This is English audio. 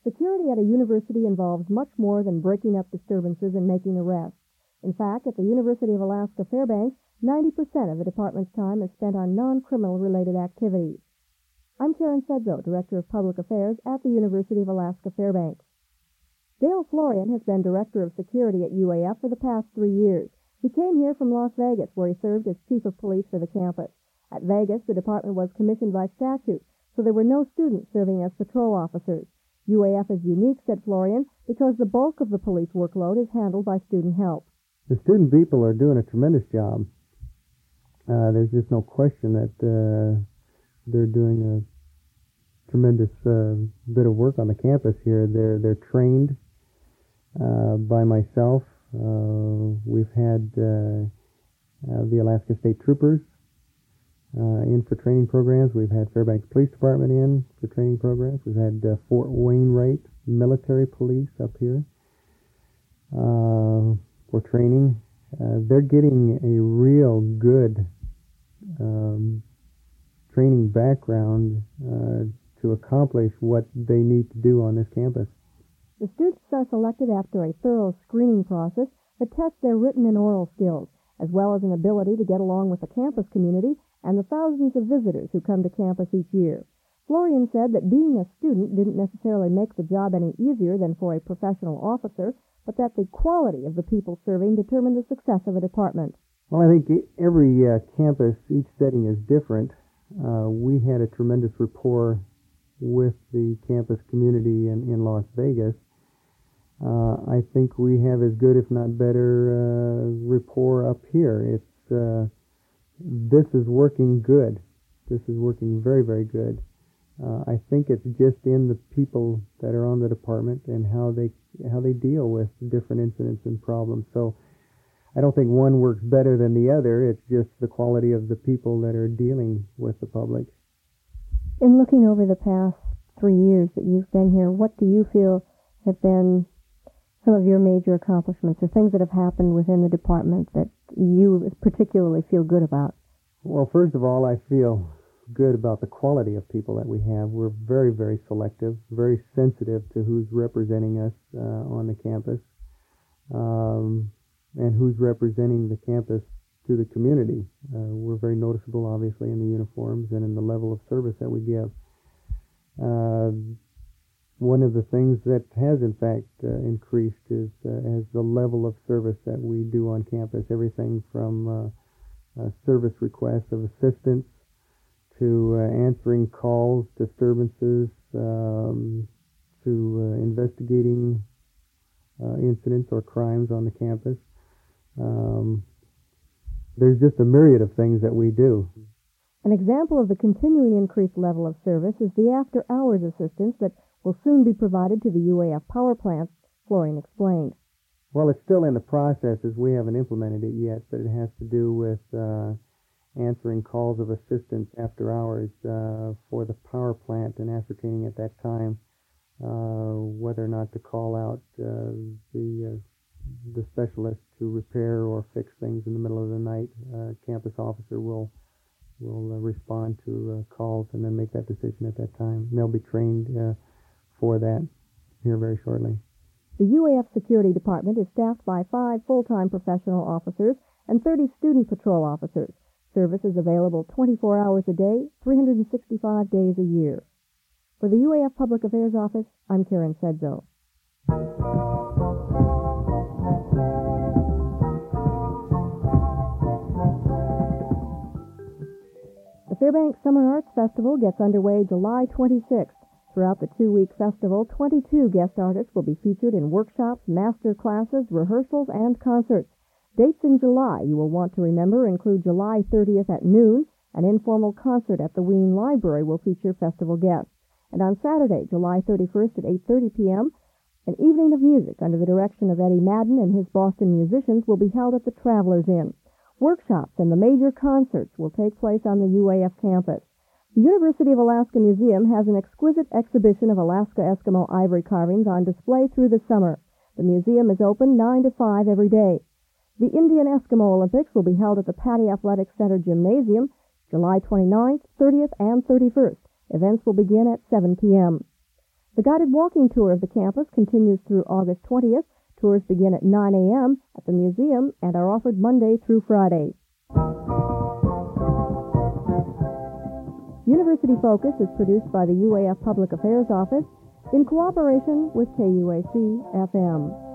Security at a university involves much more than breaking up disturbances and making arrests. In fact, at the University of Alaska Fairbanks, 90% of the department's time is spent on non-criminal related activities. I'm Karen Sedzo, Director of Public Affairs at the University of Alaska Fairbanks. Dale Florian has been Director of Security at UAF for the past 3 years. He came here from Las Vegas, where he served as Chief of Police for the campus. At Vegas, the department was commissioned by statute, so there were no students serving as patrol officers. UAF is unique, said Florian, because the bulk of the police workload is handled by student help. The student people are doing a tremendous job. There's just no question that they're doing a tremendous bit of work on the campus here. They're trained by myself. We've had the Alaska State Troopers in for training programs. We've had Fairbanks Police Department in for training programs. We've had Fort Wainwright Military Police up here for training. They're getting a real good training background to accomplish what they need to do on this campus. The students are selected after a thorough screening process that tests their written and oral skills, as well as an ability to get along with the campus community and the thousands of visitors who come to campus each year. Florian said that being a student didn't necessarily make the job any easier than for a professional officer, but that the quality of the people serving determined the success of a department. Well, I think every campus, each setting is different. We had a tremendous rapport with the campus community in Las Vegas. I think we have as good, if not better, rapport up here. This is working good. This is working very, very good. I think it's just in the people that are on the department and how they deal with different incidents and problems. So I don't think one works better than the other. It's just the quality of the people that are dealing with the public. In looking over the past 3 years that you've been here, what do you feel have been some of your major accomplishments or things that have happened within the department that you particularly feel good about? Well, first of all, I feel good about the quality of people that we have. We're very, very selective, very sensitive to who's representing us on the campus and who's representing the campus to the community. We're very noticeable, obviously, in the uniforms and in the level of service that we give. One of the things that has, in fact, increased is the level of service that we do on campus. Everything from service requests of assistance to answering calls, disturbances, to investigating incidents or crimes on the campus. There's just a myriad of things that we do. An example of the continuing increased level of service is the after-hours assistance that will soon be provided to the UAF power plants, Florian explained. Well, it's still in the process as we haven't implemented it yet, but it has to do with answering calls of assistance after hours for the power plant and ascertaining at that time whether or not to call out the specialist to repair or fix things in the middle of the night. Campus officer will respond to calls and then make that decision at that time. And they'll be trained for that here very shortly. The UAF Security Department is staffed by 5 full-time professional officers and 30 student patrol officers. Service is available 24 hours a day, 365 days a year. For the UAF Public Affairs Office, I'm Karen Sedzo. The Fairbanks Summer Arts Festival gets underway July 26th. Throughout the 2-week festival, 22 guest artists will be featured in workshops, master classes, rehearsals, and concerts. Dates in July you will want to remember include July 30th at noon. An informal concert at the Wien Library will feature festival guests. And on Saturday, July 31st at 8:30 p.m., an evening of music under the direction of Eddie Madden and his Boston musicians will be held at the Travelers Inn. Workshops and the major concerts will take place on the UAF campus. The University of Alaska Museum has an exquisite exhibition of Alaska Eskimo ivory carvings on display through the summer. The museum is open 9 to 5 every day. The Indian Eskimo Olympics will be held at the Patty Athletic Center Gymnasium July 29th, 30th, and 31st. Events will begin at 7 p.m. The guided walking tour of the campus continues through August 20th. Tours begin at 9 a.m. at the museum and are offered Monday through Friday. University Focus is produced by the UAF Public Affairs Office in cooperation with KUAC-FM.